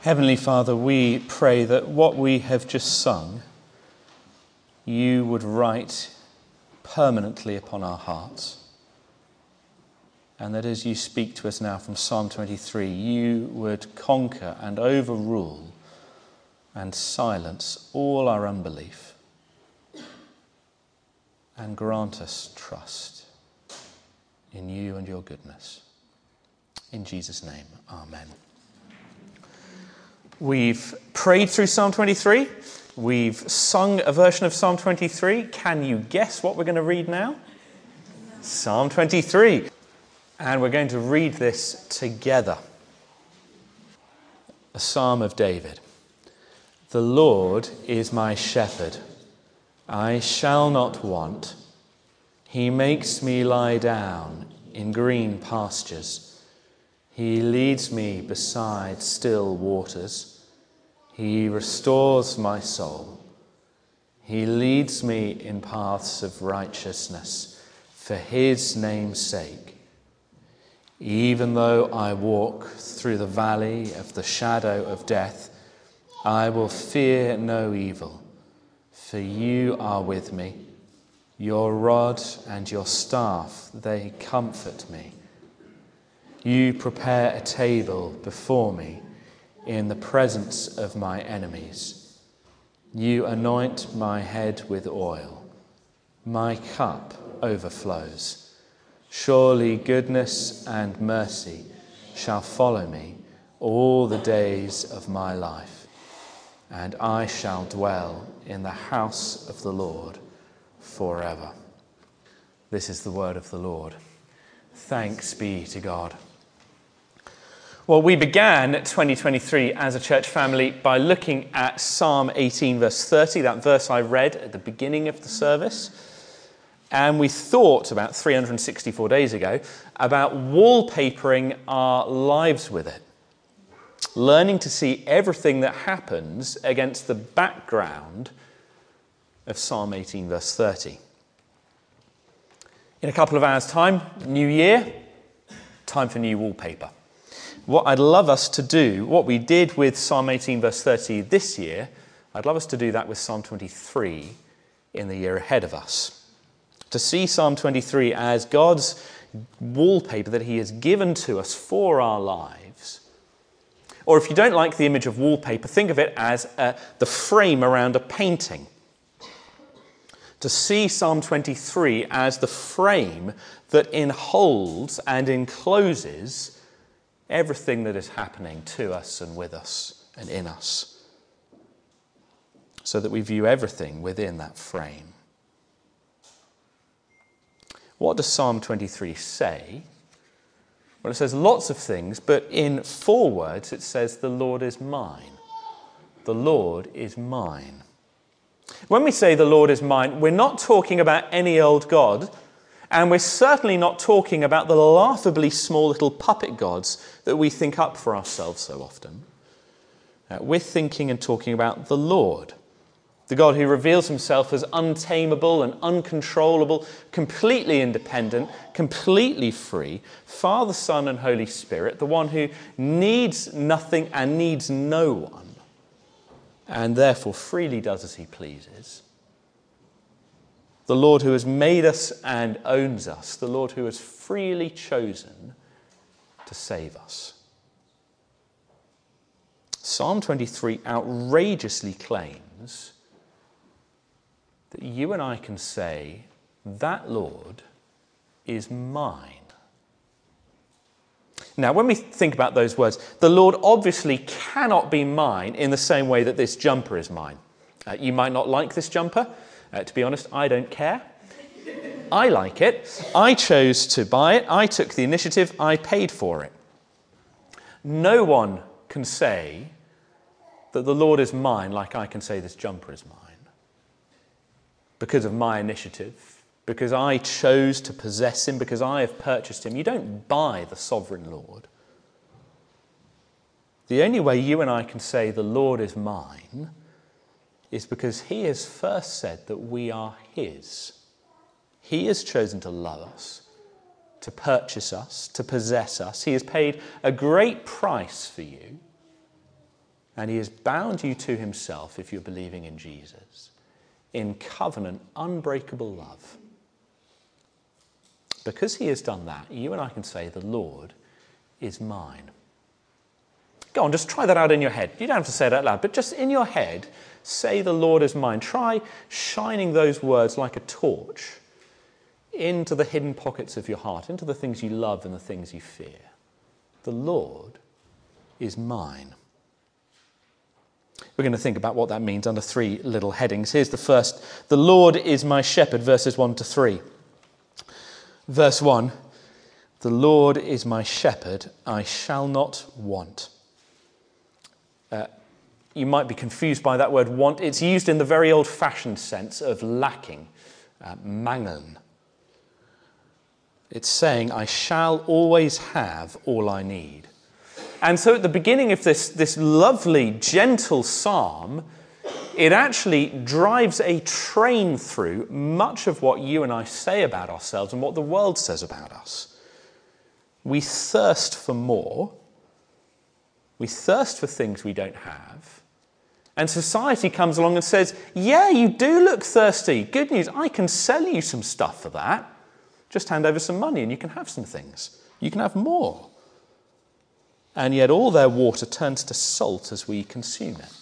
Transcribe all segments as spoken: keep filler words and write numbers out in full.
Heavenly Father, we pray that what we have just sung, you would write permanently upon our hearts. And that as you speak to us now from Psalm twenty-three, you would conquer and overrule and silence all our unbelief and grant us trust in you and your goodness. In Jesus' name, amen. We've prayed through Psalm twenty-three. We've sung a version of Psalm twenty-three. Can you guess what we're going to read now? Psalm twenty-three. And we're going to read this together. A Psalm of David. The Lord is my shepherd. I shall not want. He makes me lie down in green pastures. He leads me beside still waters. He restores my soul. He leads me in paths of righteousness for his name's sake. Even though I walk through the valley of the shadow of death, I will fear no evil, for you are with me. Your rod and your staff, they comfort me. You prepare a table before me in the presence of my enemies. You anoint my head with oil. My cup overflows. Surely goodness and mercy shall follow me all the days of my life, and I shall dwell in the house of the Lord forever. This is the word of the Lord. Thanks be to God. Well, we began twenty twenty-three as a church family by looking at Psalm eighteen, verse thirty, that verse I read at the beginning of the service. And we thought about three hundred sixty-four days ago about wallpapering our lives with it. Learning to see everything that happens against the background of Psalm eighteen, verse thirty. In a couple of hours' time, new year, time for new wallpaper. What I'd love us to do, what we did with Psalm eighteen, verse thirty this year, I'd love us to do that with Psalm twenty-three in the year ahead of us. To see Psalm twenty-three as God's wallpaper that he has given to us for our lives. Or if you don't like the image of wallpaper, think of it as uh, the frame around a painting. To see Psalm twenty-three as the frame that enholds and encloses everything that is happening to us and with us and in us. So that we view everything within that frame. What does Psalm twenty-three say? Well, it says lots of things, but in four words it says, the Lord is mine. The Lord is mine. When we say the Lord is mine, we're not talking about any old God, and we're certainly not talking about the laughably small little puppet gods that we think up for ourselves so often. Uh, we're thinking and talking about the Lord. The God who reveals himself as untamable and uncontrollable, completely independent, completely free, Father, Son, and Holy Spirit, the one who needs nothing and needs no one, and therefore freely does as he pleases. The Lord who has made us and owns us, the Lord who has freely chosen to save us. Psalm twenty-three outrageously claims that you and I can say, that Lord is mine. Now, when we think about those words, the Lord obviously cannot be mine in the same way that this jumper is mine. Uh, you might not like this jumper. Uh, to be honest, I don't care. I like it. I chose to buy it. I took the initiative. I paid for it. No one can say that the Lord is mine like I can say this jumper is mine. Because of my initiative, because I chose to possess him, because I have purchased him. You don't buy the sovereign Lord. The only way you and I can say the Lord is mine is because he has first said that we are his. He has chosen to love us, to purchase us, to possess us. He has paid a great price for you. And he has bound you to himself if you're believing in Jesus, in covenant, unbreakable love. Because he has done that, you and I can say, the Lord is mine. Go on, just try that out in your head. You don't have to say it out loud, but just in your head, say the Lord is mine. Try shining those words like a torch into the hidden pockets of your heart, into the things you love and the things you fear. The Lord is mine. We're going to think about what that means under three little headings. Here's the first. The Lord is my shepherd, verses one to three. Verse one, the Lord is my shepherd, I shall not want. Uh, you might be confused by that word want. It's used in the very old-fashioned sense of lacking, uh, mangeln. It's saying, I shall always have all I need. And so at the beginning of this, this lovely, gentle psalm, it actually drives a train through much of what you and I say about ourselves and what the world says about us. We thirst for more. We thirst for things we don't have. And society comes along and says, yeah, you do look thirsty. Good news, I can sell you some stuff for that. Just hand over some money and you can have some things. You can have more. And yet all their water turns to salt as we consume it.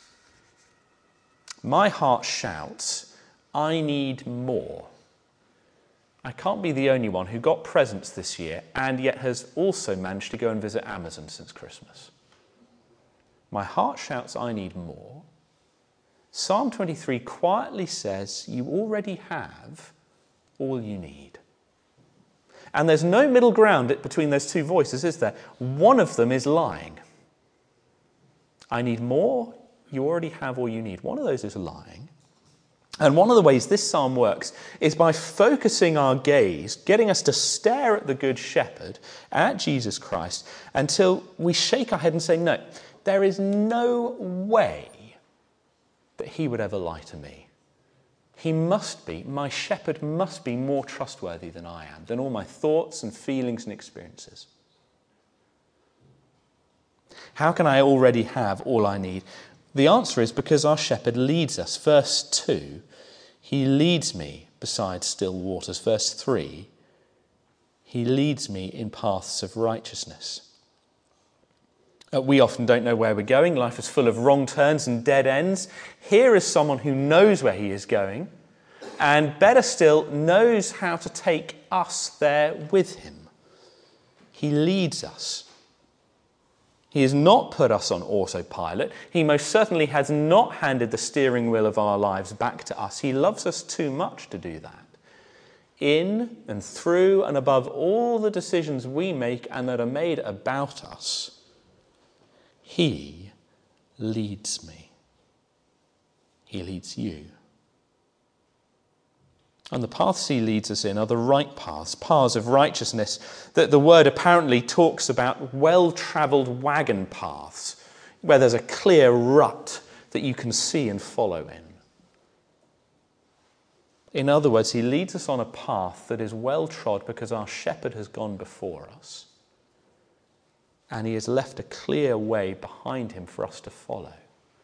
My heart shouts, I need more. I can't be the only one who got presents this year and yet has also managed to go and visit Amazon since Christmas. My heart shouts, I need more. Psalm twenty-three quietly says, you already have all you need. And there's no middle ground between those two voices, is there? One of them is lying. I need more, you already have all you need. One of those is lying. And one of the ways this psalm works is by focusing our gaze, getting us to stare at the Good Shepherd, at Jesus Christ, until we shake our head and say, no, there is no way that he would ever lie to me. He must be, my shepherd must be more trustworthy than I am, than all my thoughts and feelings and experiences. How can I already have all I need? The answer is because our shepherd leads us. Verse two, he leads me beside still waters. Verse three, he leads me in paths of righteousness. Uh, we often don't know where we're going. Life is full of wrong turns and dead ends. Here is someone who knows where he is going, and better still, knows how to take us there with him. He leads us. He has not put us on autopilot. He most certainly has not handed the steering wheel of our lives back to us. He loves us too much to do that. In and through and above all the decisions we make and that are made about us, he leads me. He leads you. And the paths he leads us in are the right paths, paths of righteousness. That the word apparently talks about well-travelled wagon paths, where there's a clear rut that you can see and follow in. In other words, he leads us on a path that is well-trod because our shepherd has gone before us. And he has left a clear way behind him for us to follow.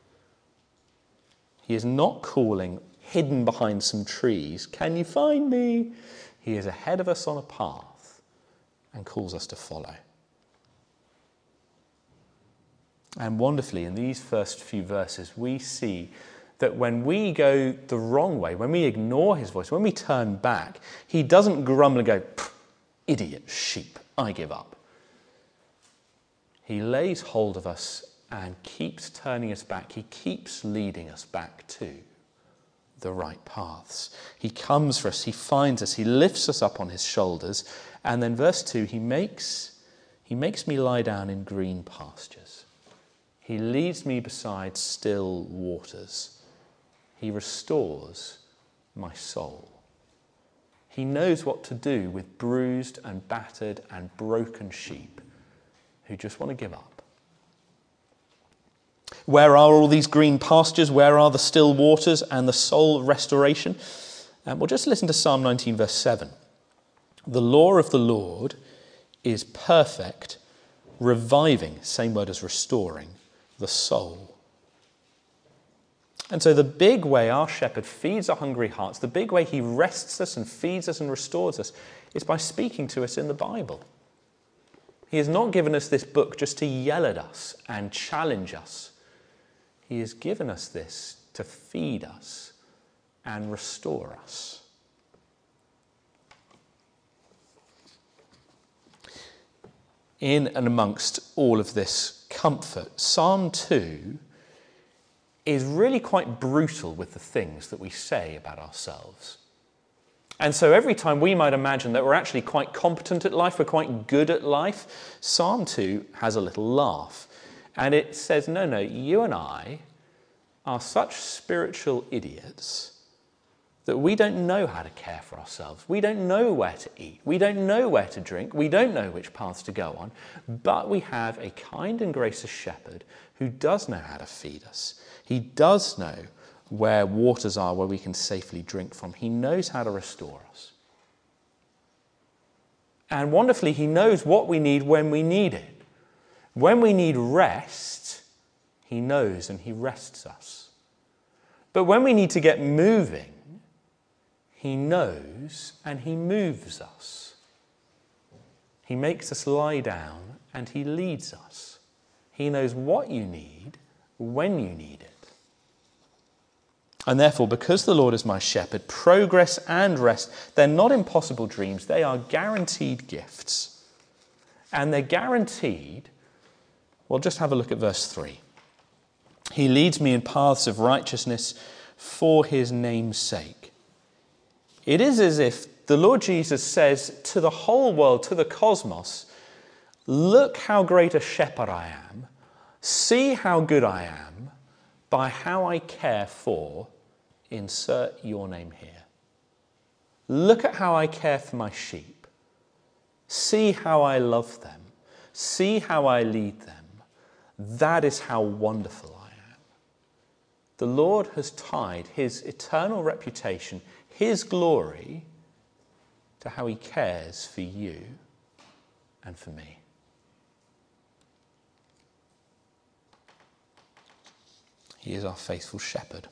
He is not calling hidden behind some trees, can you find me? He is ahead of us on a path and calls us to follow. And wonderfully, in these first few verses, we see that when we go the wrong way, when we ignore his voice, when we turn back, he doesn't grumble and go, idiot sheep, I give up. He lays hold of us and keeps turning us back. He keeps leading us back to the right paths. He comes for us, he finds us, he lifts us up on his shoulders. And then verse two, he makes, he makes me lie down in green pastures. He leads me beside still waters. He restores my soul. He knows what to do with bruised and battered and broken sheep who just want to give up. Where are all these green pastures? Where are the still waters and the soul restoration? Um, well, just listen to Psalm nineteen, verse seven. The law of the Lord is perfect, reviving, same word as restoring, the soul. And so the big way our shepherd feeds our hungry hearts, the big way he rests us and feeds us and restores us, is by speaking to us in the Bible. He has not given us this book just to yell at us and challenge us. He has given us this to feed us and restore us. In and amongst all of this comfort, Psalm two is really quite brutal with the things that we say about ourselves. And so every time we might imagine that we're actually quite competent at life, we're quite good at life, Psalm two has a little laugh. And it says, no, no, you and I are such spiritual idiots that we don't know how to care for ourselves. We don't know where to eat. We don't know where to drink. We don't know which paths to go on. But we have a kind and gracious shepherd who does know how to feed us. He does know where waters are where we can safely drink from. He knows how to restore us. And wonderfully, he knows what we need when we need it. When we need rest, he knows and he rests us. But when we need to get moving, he knows and he moves us. He makes us lie down and he leads us. He knows what you need when you need it. And therefore, because the Lord is my shepherd, progress and rest, they're not impossible dreams. They are guaranteed gifts. And they're guaranteed, well, just have a look at verse three. He leads me in paths of righteousness for his name's sake. It is as if the Lord Jesus says to the whole world, to the cosmos, look how great a shepherd I am. See how good I am by how I care for, insert your name here. Look at how I care for my sheep. See how I love them. See how I lead them. That is how wonderful I am. The Lord has tied his eternal reputation, his glory, to how he cares for you and for me. He is our faithful shepherd.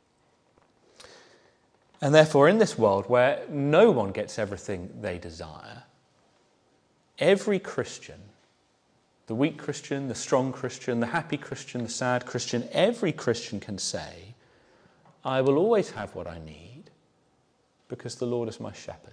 And therefore, in this world where no one gets everything they desire, every Christian, the weak Christian, the strong Christian, the happy Christian, the sad Christian, every Christian can say, I will always have what I need because the Lord is my shepherd.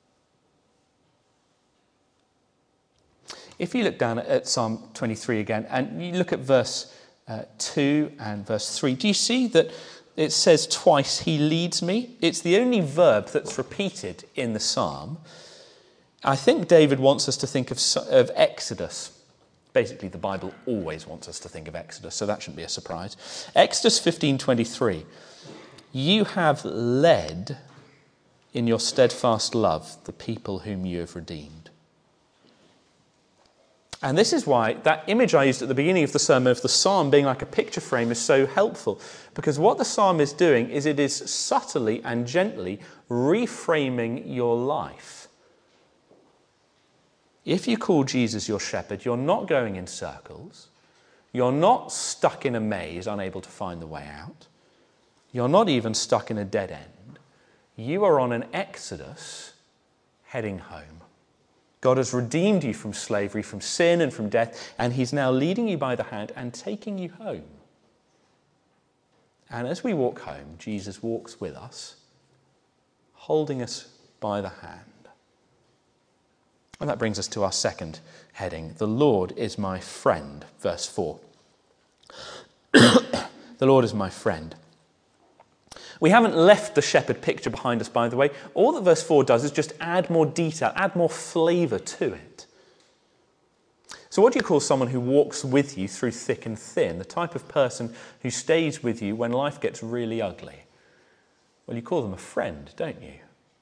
If you look down at Psalm twenty-three again, and you look at verse uh, two and verse three, do you see that it says twice, he leads me? It's the only verb that's repeated in the psalm. I think David wants us to think of, of Exodus. Basically, the Bible always wants us to think of Exodus, so that shouldn't be a surprise. Exodus fifteen twenty-three. You have led in your steadfast love the people whom you have redeemed. And this is why that image I used at the beginning of the sermon of the psalm being like a picture frame is so helpful. Because what the psalm is doing is it is subtly and gently reframing your life. If you call Jesus your shepherd, you're not going in circles. You're not stuck in a maze, unable to find the way out. You're not even stuck in a dead end. You are on an exodus heading home. God has redeemed you from slavery, from sin and from death, and he's now leading you by the hand and taking you home. And as we walk home, Jesus walks with us, holding us by the hand. And that brings us to our second heading. The Lord is my friend, verse four. The Lord is my friend. We haven't left the shepherd picture behind us, by the way. All that verse four does is just add more detail, add more flavour to it. So what do you call someone who walks with you through thick and thin? The type of person who stays with you when life gets really ugly? Well, you call them a friend, don't you?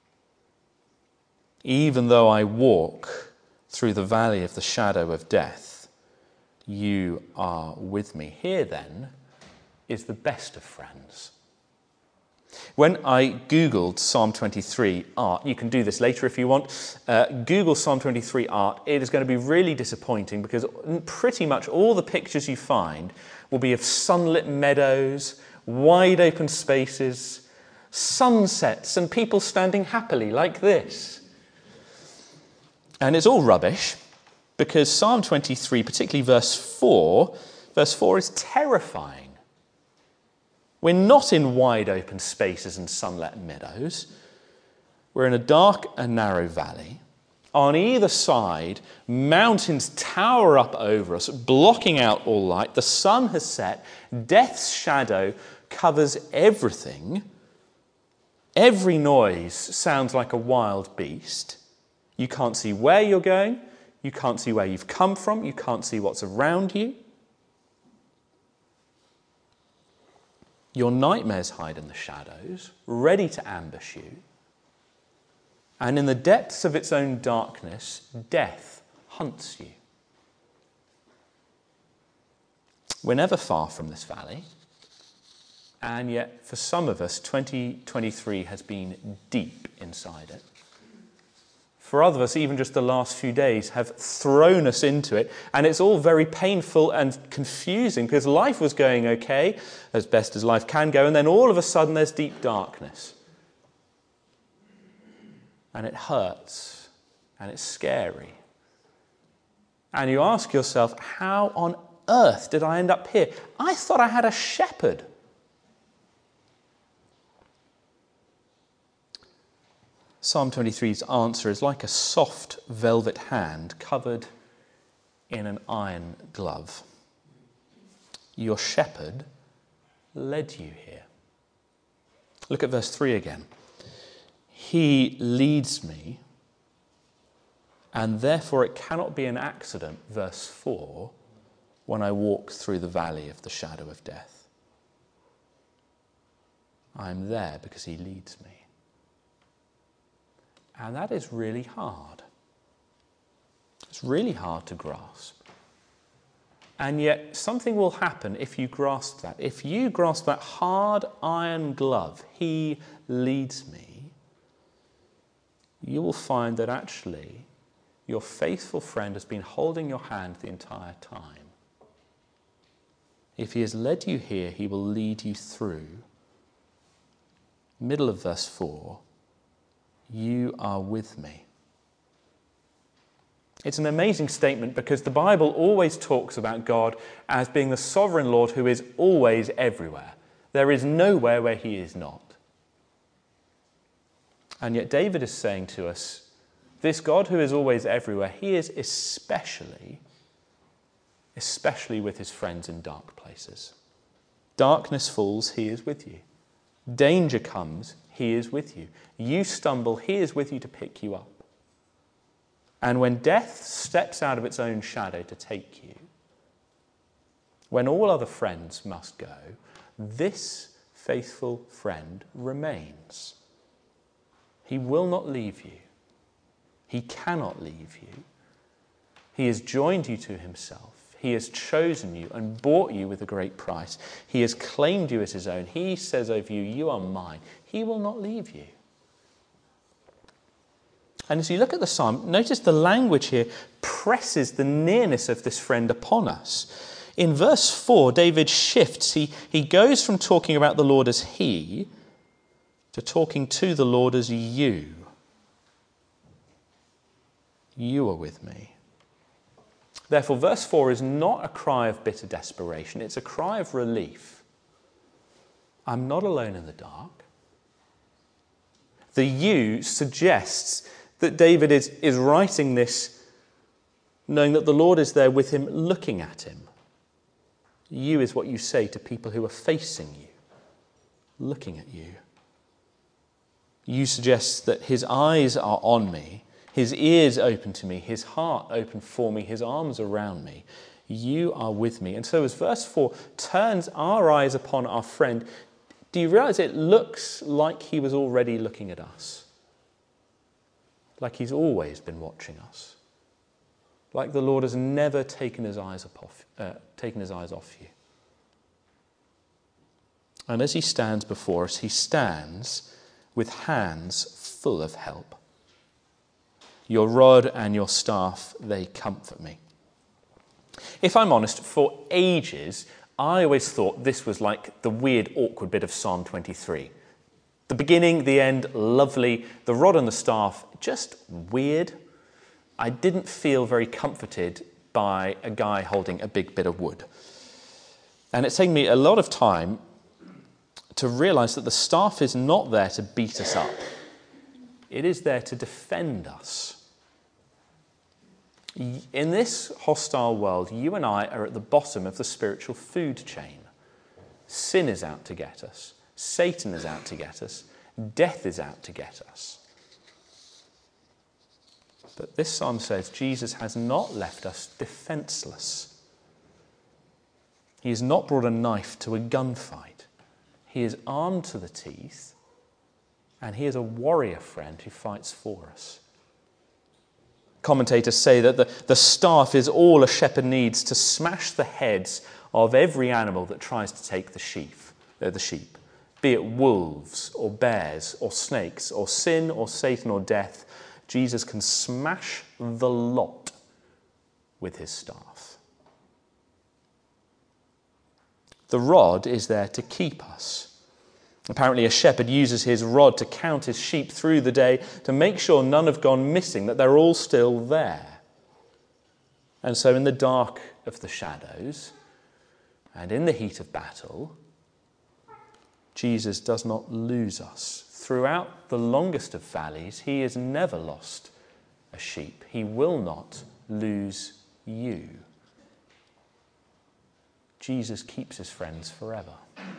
Even though I walk through the valley of the shadow of death, you are with me. Here, then, is the best of friends. When I Googled Psalm twenty-three art, you can do this later if you want, uh, Google Psalm twenty-three art, it is going to be really disappointing because pretty much all the pictures you find will be of sunlit meadows, wide open spaces, sunsets, and people standing happily like this. And it's all rubbish, because Psalm twenty-three, particularly verse four, verse four is terrifying. We're not in wide open spaces and sunlit meadows. We're in a dark and narrow valley. On either side, mountains tower up over us, blocking out all light. The sun has set. Death's shadow covers everything. Every noise sounds like a wild beast. You can't see where you're going. You can't see where you've come from. You can't see what's around you. Your nightmares hide in the shadows, ready to ambush you. And in the depths of its own darkness, death hunts you. We're never far from this valley. And yet, for some of us, twenty twenty-three has been deep inside it. For others of us, even just the last few days have thrown us into it. And it's all very painful and confusing because life was going okay, as best as life can go. And then all of a sudden there's deep darkness. And it hurts. And it's scary. And you ask yourself, how on earth did I end up here? I thought I had a shepherd. Psalm twenty-three's answer is like a soft velvet hand covered in an iron glove. Your shepherd led you here. Look at verse three again. He leads me, and therefore it cannot be an accident, verse four, when I walk through the valley of the shadow of death. I am there because he leads me. And that is really hard. It's really hard to grasp. And yet something will happen if you grasp that. If you grasp that hard iron glove, he leads me, you will find that actually your faithful friend has been holding your hand the entire time. If he has led you here, he will lead you through. Middle of verse four. You are with me. It's an amazing statement because the Bible always talks about God as being the sovereign Lord who is always everywhere. There is nowhere where he is not. And yet David is saying to us, this God who is always everywhere, he is especially, especially with his friends in dark places. Darkness falls, he is with you. Danger comes, he is with you. You stumble, he is with you to pick you up. And when death steps out of its own shadow to take you, when all other friends must go, this faithful friend remains. He will not leave you. He cannot leave you. He has joined you to himself. He has chosen you and bought you with a great price. He has claimed you as his own. He says over you, you are mine. He will not leave you. And as you look at the psalm, notice the language here presses the nearness of this friend upon us. In verse four, David shifts. He, he goes from talking about the Lord as he to talking to the Lord as you. You are with me. Therefore, verse four is not a cry of bitter desperation. It's a cry of relief. I'm not alone in the dark. The you suggests that David is, is writing this knowing that the Lord is there with him, looking at him. You is what you say to people who are facing you, looking at you. You suggest that his eyes are on me, his ears open to me, his heart open for me, his arms around me. You are with me. And so as verse four turns our eyes upon our friend, do you realize it looks like he was already looking at us? Like he's always been watching us. Like the Lord has never taken his eyes off, uh, taken his eyes off you. And as he stands before us, he stands with hands full of help. Your rod and your staff, they comfort me. If I'm honest, for ages, I always thought this was like the weird, awkward bit of Psalm twenty-three. The beginning, the end, lovely. The rod and the staff, just weird. I didn't feel very comforted by a guy holding a big bit of wood. And it's taken me a lot of time to realise that the staff is not there to beat us up. It is there to defend us. In this hostile world, you and I are at the bottom of the spiritual food chain. Sin is out to get us. Satan is out to get us. Death is out to get us. But this psalm says Jesus has not left us defenceless. He has not brought a knife to a gunfight. He is armed to the teeth, and he is a warrior friend who fights for us. Commentators say that the, the staff is all a shepherd needs to smash the heads of every animal that tries to take the sheep, uh, the sheep, be it wolves or bears or snakes or sin or Satan or death. Jesus can smash the lot with his staff. The rod is there to keep us. Apparently a shepherd uses his rod to count his sheep through the day to make sure none have gone missing, that they're all still there. And so in the dark of the shadows and in the heat of battle, Jesus does not lose us. Throughout the longest of valleys, he has never lost a sheep. He will not lose you. Jesus keeps his friends forever.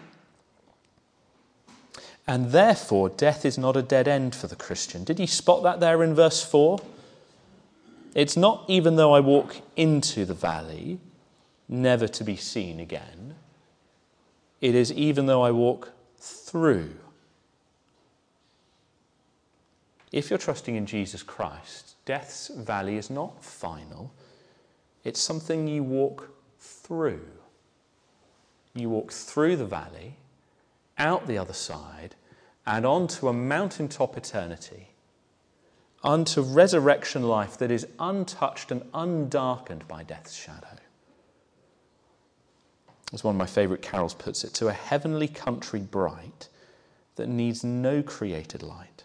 And therefore, death is not a dead end for the Christian. Did you spot that there in verse four? It's not even though I walk into the valley, never to be seen again. It is even though I walk through. If you're trusting in Jesus Christ, death's valley is not final. It's something you walk through. You walk through the valley, out the other side, and onto a mountaintop eternity, unto resurrection life that is untouched and undarkened by death's shadow. As one of my favourite carols puts it, to a heavenly country bright that needs no created light.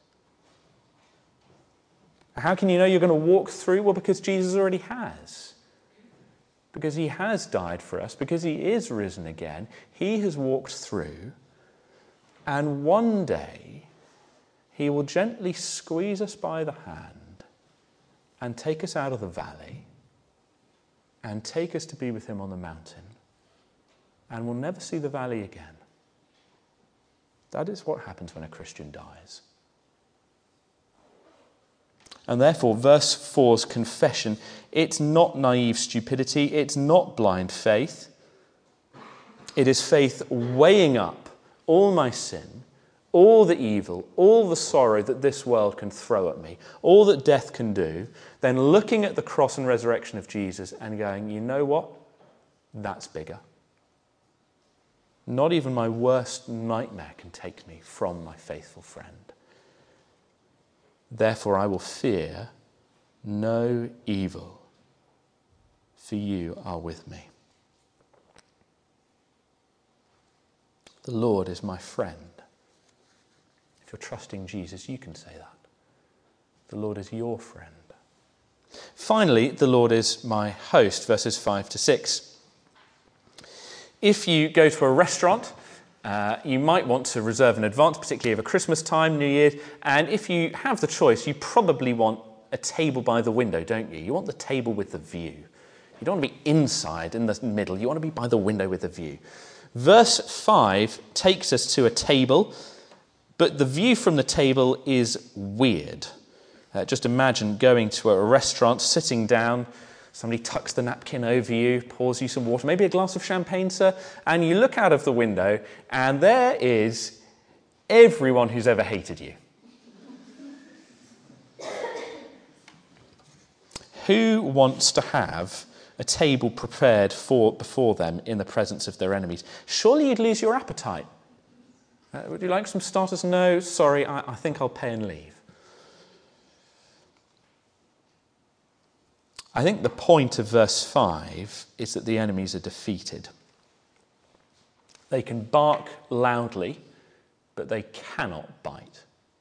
How can you know you're going to walk through? Well, because Jesus already has. Because he has died for us, because he is risen again. He has walked through, and one day he will gently squeeze us by the hand and take us out of the valley and take us to be with him on the mountain. And we'll never see the valley again. That is what happens when a Christian dies. And therefore, verse four's confession, it's not naive stupidity, it's not blind faith. It is faith weighing up all my sin, all the evil, all the sorrow that this world can throw at me, all that death can do, then looking at the cross and resurrection of Jesus and going, you know what? That's bigger. Not even my worst nightmare can take me from my faithful friend. Therefore I will fear no evil, for you are with me. The Lord is my friend. If you're trusting Jesus, you can say that. The Lord is your friend. Finally, the Lord is my host, verses five to six. If you go to a restaurant, uh, you might want to reserve in advance, particularly over Christmas time, New Year's, and if you have the choice, you probably want a table by the window, don't you? You want the table with the view. You don't want to be inside in the middle, you want to be by the window with the view. Verse five takes us to a table, but the view from the table is weird. Uh, just imagine going to a restaurant, sitting down, somebody tucks the napkin over you, pours you some water, maybe a glass of champagne, sir, and you look out of the window and there is everyone who's ever hated you. Who wants to have a table prepared for before them in the presence of their enemies? Surely you'd lose your appetite. Uh, would you like some starters? No, sorry, I, I think I'll pay and leave. I think the point of verse five is that the enemies are defeated. They can bark loudly, but they cannot bite.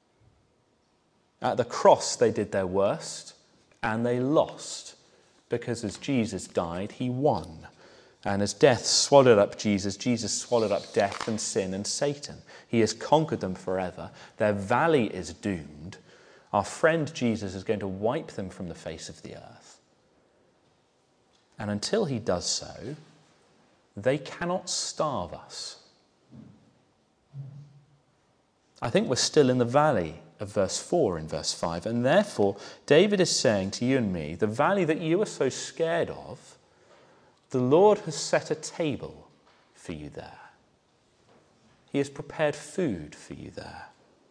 At the cross, they did their worst, and they lost, because as Jesus died, he won. And as death swallowed up Jesus, Jesus swallowed up death and sin and Satan. He has conquered them forever. Their valley is doomed. Our friend Jesus is going to wipe them from the face of the earth. And until he does so, they cannot starve us. I think we're still in the valley of verse four in verse five. And therefore, David is saying to you and me, the valley that you are so scared of, the Lord has set a table for you there. He has prepared food for you there.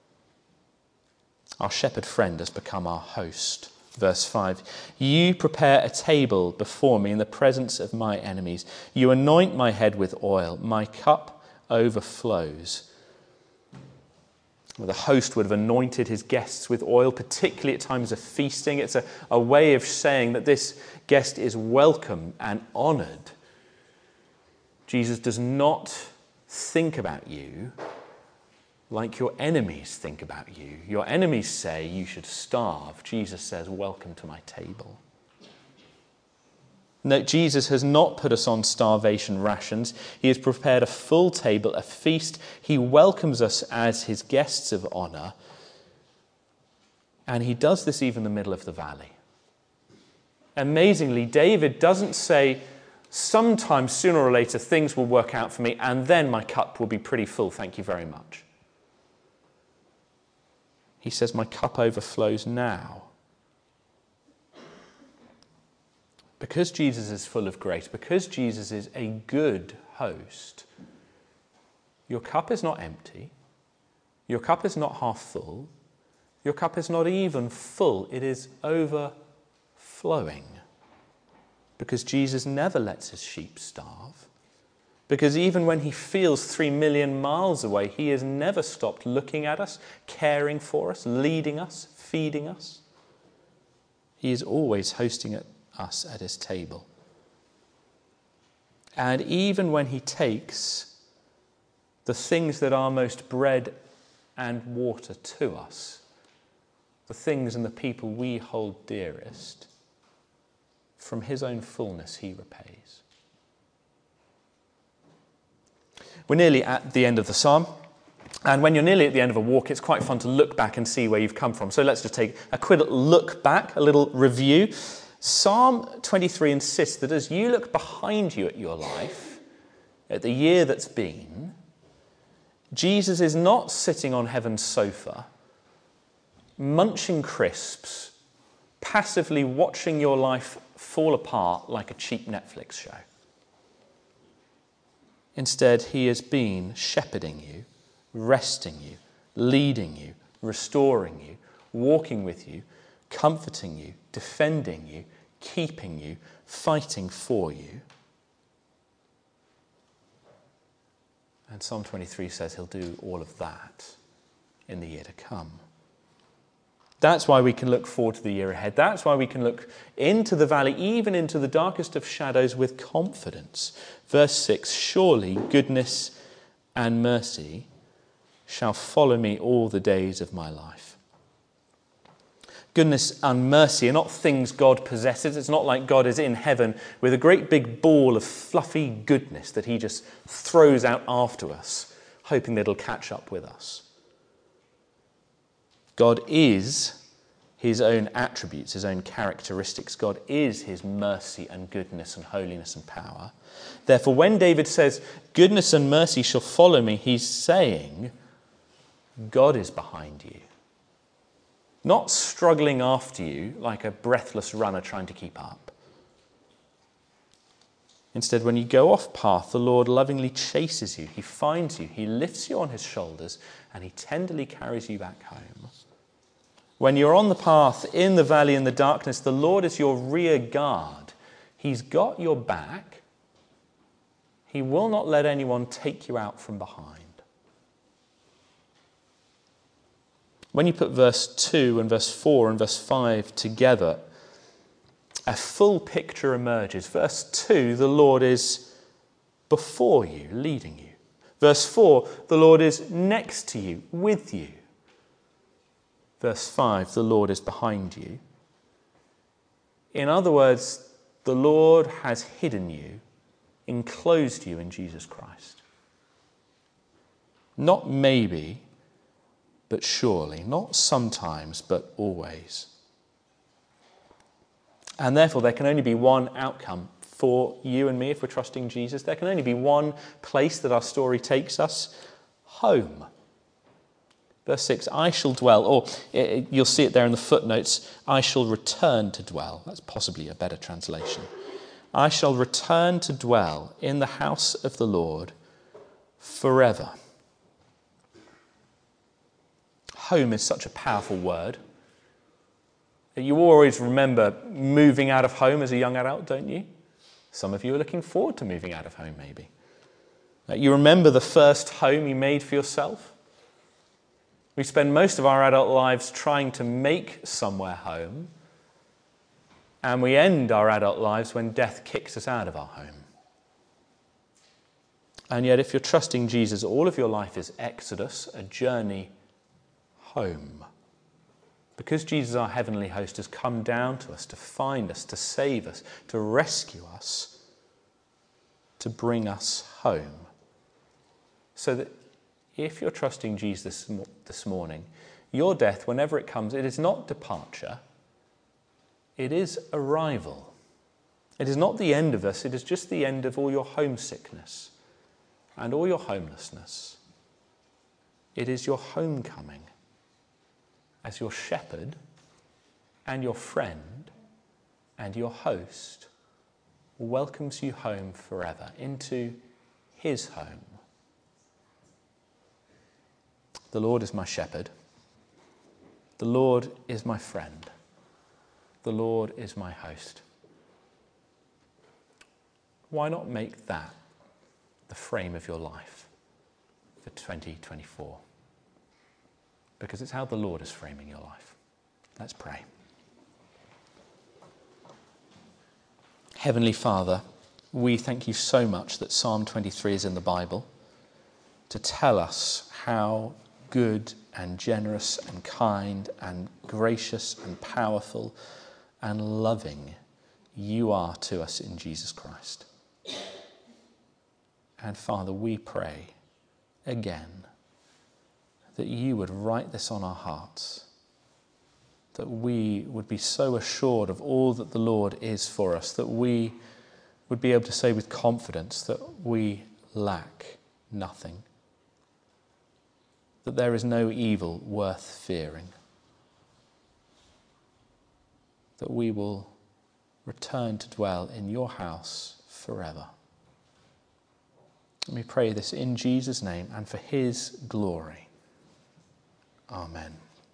Our shepherd friend has become our host. Verse five, you prepare a table before me in the presence of my enemies. You anoint my head with oil. My cup overflows. Well, the host would have anointed his guests with oil, particularly at times of feasting. It's a, a way of saying that this guest is welcome and honoured. Jesus does not think about you like your enemies think about you. Your enemies say you should starve. Jesus says, welcome to my table. Note, Jesus has not put us on starvation rations. He has prepared a full table, a feast. He welcomes us as his guests of honour. And he does this even in the middle of the valley. Amazingly, David doesn't say, sometime sooner or later things will work out for me and then my cup will be pretty full, thank you very much. He says, my cup overflows now. Because Jesus is full of grace, because Jesus is a good host, your cup is not empty, your cup is not half full, your cup is not even full, it is overflowing. Because Jesus never lets his sheep starve. Because even when he feels three million miles away, he has never stopped looking at us, caring for us, leading us, feeding us. He is always hosting us at his table. And even when he takes the things that are most bread and water to us, the things and the people we hold dearest, from his own fullness he repays. We're nearly at the end of the psalm. And when you're nearly at the end of a walk, it's quite fun to look back and see where you've come from. So let's just take a quick look back, a little review. Psalm twenty-three insists that as you look behind you at your life, at the year that's been, Jesus is not sitting on heaven's sofa, munching crisps, passively watching your life fall apart like a cheap Netflix show. Instead, he has been shepherding you, resting you, leading you, restoring you, walking with you, comforting you, defending you, keeping you, fighting for you. And Psalm twenty-three says he'll do all of that in the year to come. That's why we can look forward to the year ahead. That's why we can look into the valley, even into the darkest of shadows, with confidence. Verse six, surely goodness and mercy shall follow me all the days of my life. Goodness and mercy are not things God possesses. It's not like God is in heaven with a great big ball of fluffy goodness that he just throws out after us, hoping that it'll catch up with us. God is his own attributes, his own characteristics. God is his mercy and goodness and holiness and power. Therefore, when David says, goodness and mercy shall follow me, he's saying, God is behind you. Not struggling after you like a breathless runner trying to keep up. Instead, when you go off path, the Lord lovingly chases you. He finds you. He lifts you on his shoulders and he tenderly carries you back home. When you're on the path, in the valley, in the darkness, the Lord is your rear guard. He's got your back. He will not let anyone take you out from behind. When you put verse two and verse four and verse five together, a full picture emerges. Verse two, the Lord is before you, leading you. Verse four, the Lord is next to you, with you. Verse five, the Lord is behind you. In other words, the Lord has hidden you, enclosed you in Jesus Christ. Not maybe, but surely. Not sometimes, but always. And therefore, there can only be one outcome for you and me if we're trusting Jesus. There can only be one place that our story takes us: home. Verse six, I shall dwell, or you'll see it there in the footnotes, I shall return to dwell. That's possibly a better translation. I shall return to dwell in the house of the Lord forever. Home is such a powerful word. You always remember moving out of home as a young adult, don't you? Some of you are looking forward to moving out of home, maybe. You remember the first home you made for yourself? We spend most of our adult lives trying to make somewhere home, and we end our adult lives when death kicks us out of our home. And yet, if you're trusting Jesus, all of your life is Exodus, a journey home. Because Jesus, our heavenly host, has come down to us to find us, to save us, to rescue us, to bring us home. So that if you're trusting Jesus this morning, your death, whenever it comes, it is not departure, it is arrival. It is not the end of us, it is just the end of all your homesickness and all your homelessness. It is your homecoming as your shepherd and your friend and your host welcomes you home forever into his home. The Lord is my shepherd. The Lord is my friend. The Lord is my host. Why not make that the frame of your life for twenty twenty-four? Because it's how the Lord is framing your life. Let's pray. Heavenly Father, we thank you so much that Psalm twenty-three is in the Bible to tell us how good and generous and kind and gracious and powerful and loving you are to us in Jesus Christ. And Father, we pray again that you would write this on our hearts, that we would be so assured of all that the Lord is for us, that we would be able to say with confidence that we lack nothing, that there is no evil worth fearing, that we will return to dwell in your house forever. And we pray this in Jesus' name and for his glory. Amen.